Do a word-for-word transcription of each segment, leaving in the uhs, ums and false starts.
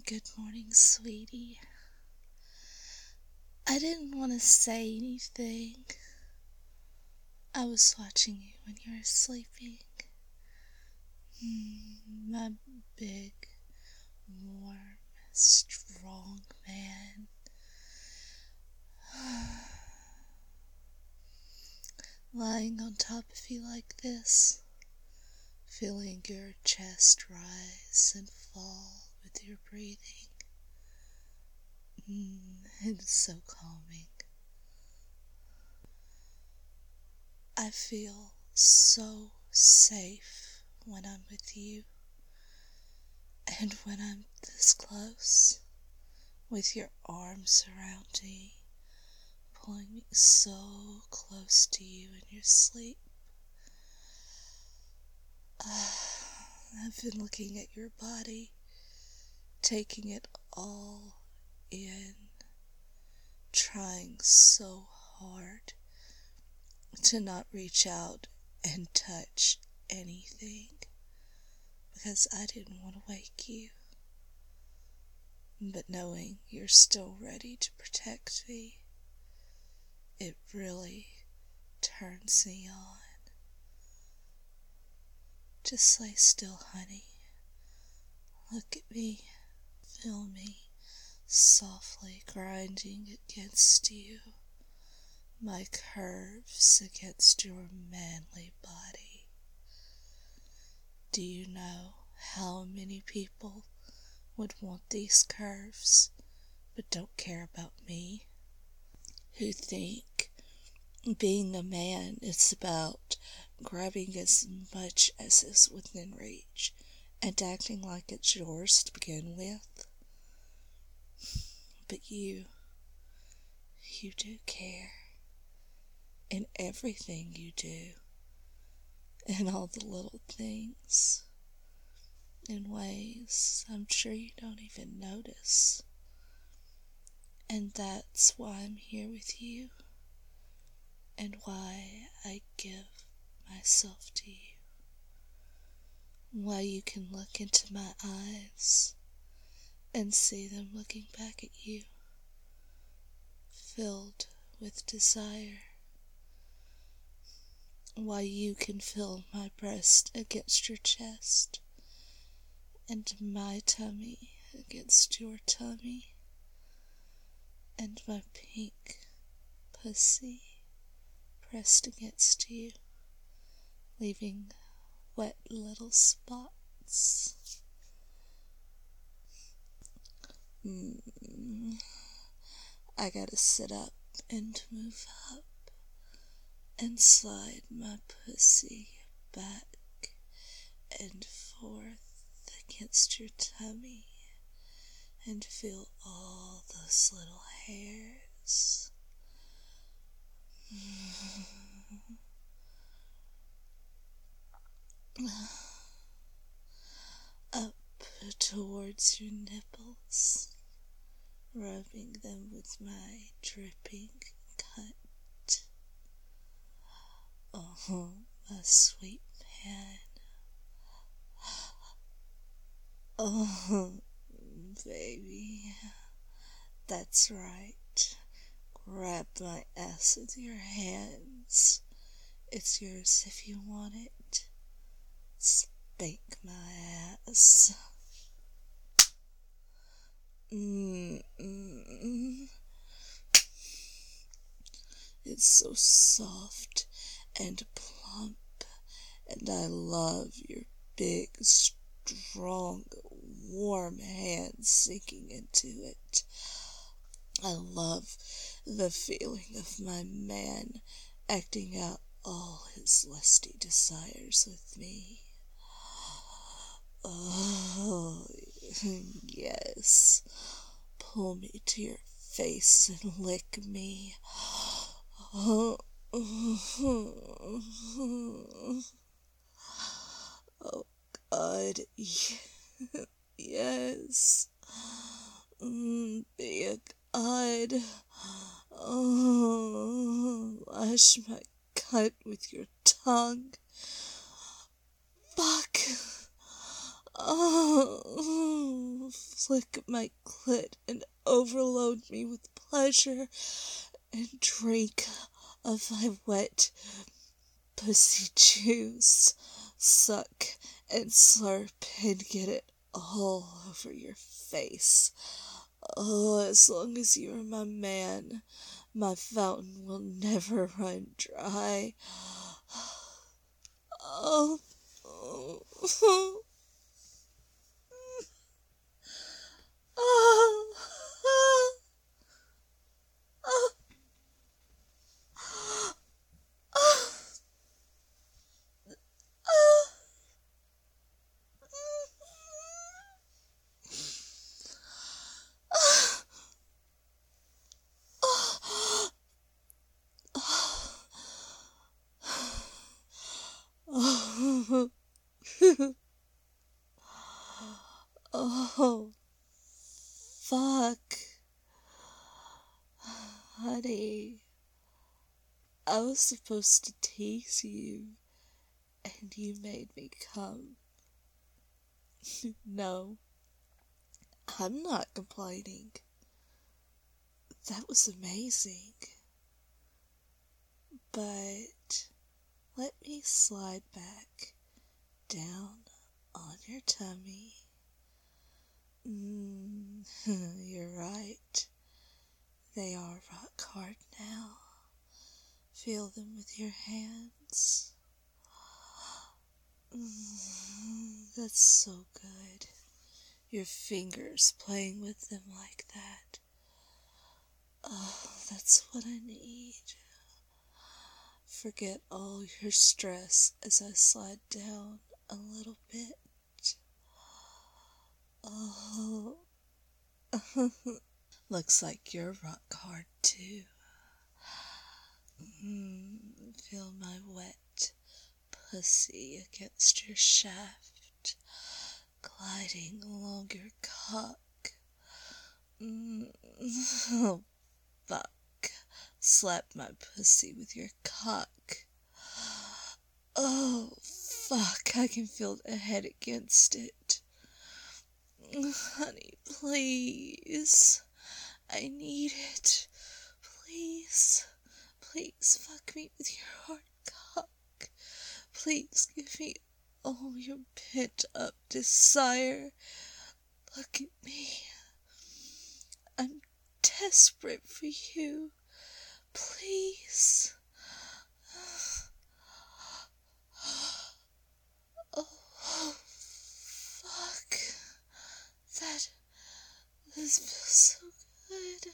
Good morning, sweetie. I didn't want to say anything. I was watching you when you were sleeping. Mm, my big, warm, strong man. Lying on top of you like this, feeling your chest rise and fall with your breathing. Mm, it's so calming. I feel so safe when I'm with you, and when I'm this close, with your arms around me, pulling me so close to you in your sleep. Uh, I've been looking at your body, taking it all in, trying so hard to not reach out and touch anything, because I didn't want to wake you. But knowing you're still ready to protect me, it really turns me on. Just lay still, honey. Look at me. Feel me softly grinding against you, my curves against your manly body. Do you know how many people would want these curves but don't care about me? Who think being a man is about grabbing as much as is within reach and acting like it's yours to begin with? But you, you do care. In everything you do. In all the little things. In ways I'm sure you don't even notice. And that's why I'm here with you. And why I give myself to you. Why you can look into my eyes and see them looking back at you, filled with desire. Why you can feel my breast against your chest, and my tummy against your tummy, and my pink pussy pressed against you, leaving wet little spots. Mm. I gotta sit up and move up and slide my pussy back and forth against your tummy and feel all those little hairs. Up towards your nipples, rubbing them with my dripping cunt. Oh, my sweet man. Oh, baby. That's right. Grab my ass with your hands. It's yours if you want it. Spank my ass. Mm-mm. It's so soft and plump, and I love your big, strong, warm hands sinking into it. I love the feeling of my man acting out all his lusty desires with me. Oh, yes. Pull me to your face and lick me. Oh, oh God, yes. Mm, big God. Oh, lash my cut with your tongue. Fuck. Oh, flick my clit and overload me with pleasure and drink of my wet pussy juice. Suck and slurp and get it all over your face. Oh, as long as you are my man, my fountain will never run dry. Oh, oh, oh, oh, oh, oh, oh, fuck, honey. I was supposed to tease you, and you made me come. No, I'm not complaining. That was amazing. But let me slide back down on your tummy. Mm, you're right. They are rock hard now. Feel them with your hands. Mm, that's so good. Your fingers playing with them like that. Oh, that's what I need. Forget all your stress as I slide down a little bit. Oh, looks like you're rock hard too. Mm, feel my wet pussy against your shaft, gliding along your cock. Mm, oh, fuck. Slap my pussy with your cock. Oh, fuck, I can feel the head against it. Honey, please. I need it. Please. Please fuck me with your hard cock. Please give me all your pent up desire. Look at me. I'm desperate for you. Please. Oh, fuck. That, this feels so good.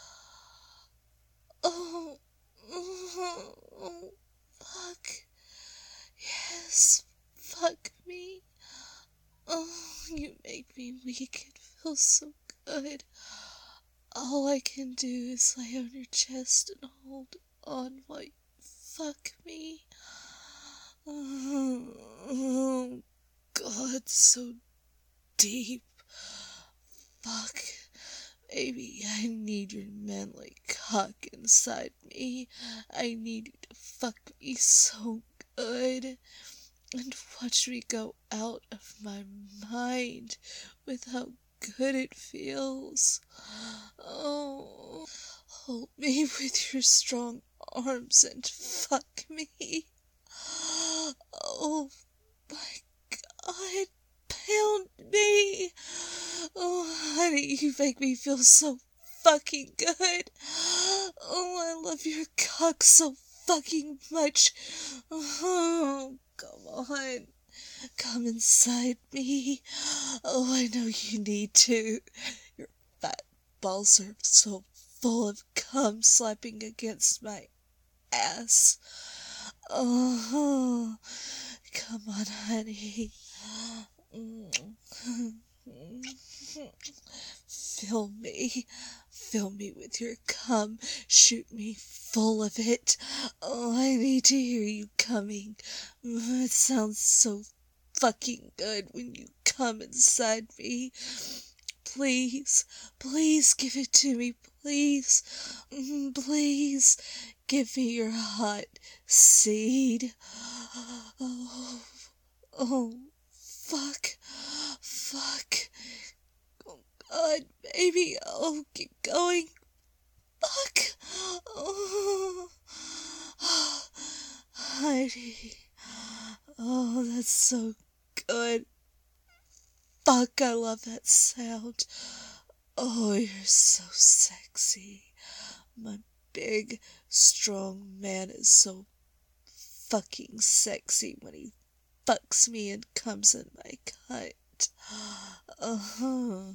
Oh, oh, oh, fuck. Yes, fuck me. Oh, you make me weak. It feels so good. All I can do is lay on your chest and hold on while you fuck me. Oh, God, so deep. Fuck. Baby, I need your manly cock inside me. I need you to fuck me so good. And watch me go out of my mind with how good it feels. Oh, hold me with your strong arms and fuck me. Oh my God, pound me. Oh, honey, you make me feel so fucking good. Oh, I love your cock so fucking much. Oh, come on. Come inside me. Oh, I know you need to. Your fat balls are so full of cum slapping against my ass. Oh, come on, honey. Fill me. Fill me with your cum. Shoot me full of it. Oh, I need to hear you coming. It sounds so fucking good when you come inside me. Please, please give it to me. Please, please give me your hot seed. Oh, oh, fuck, fuck. Oh God, baby, oh, keep going. Fuck. Oh, Heidi. Oh, that's so good. Fuck, I love that sound. Oh, you're so sexy. My big, strong man is so fucking sexy when he fucks me and comes in my cunt. Uh-huh.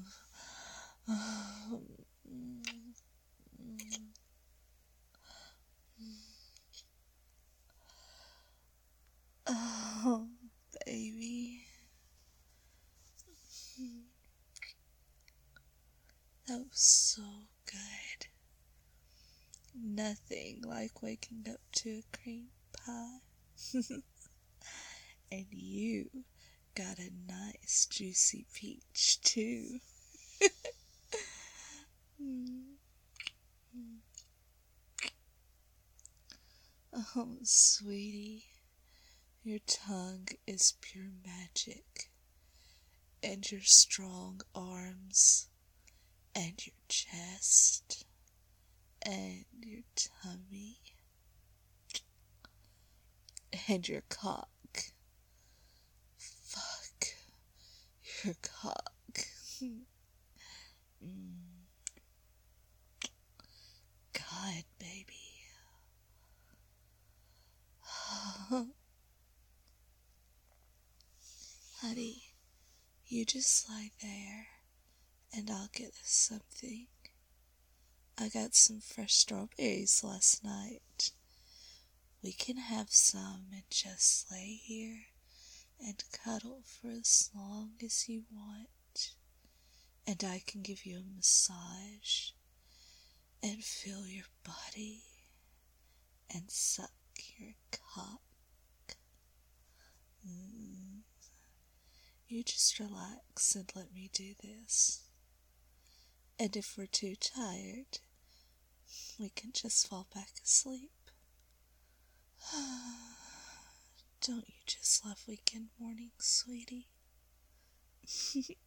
Oh, baby. That was so good. Nothing like waking up to a cream pie. And you got a nice juicy peach, too. Oh, sweetie, your tongue is pure magic, and your strong arms, and your chest, and your tummy, and your cock. Fuck, your cock. mm. God, baby. Honey, you just lie there, and I'll get us something. I got some fresh strawberries last night. We can have some and just lay here and cuddle for as long as you want. And I can give you a massage and feel your body and suck your cock. Mm. You just relax and let me do this. And if we're too tired, we can just fall back asleep. Don't you just love weekend mornings, sweetie?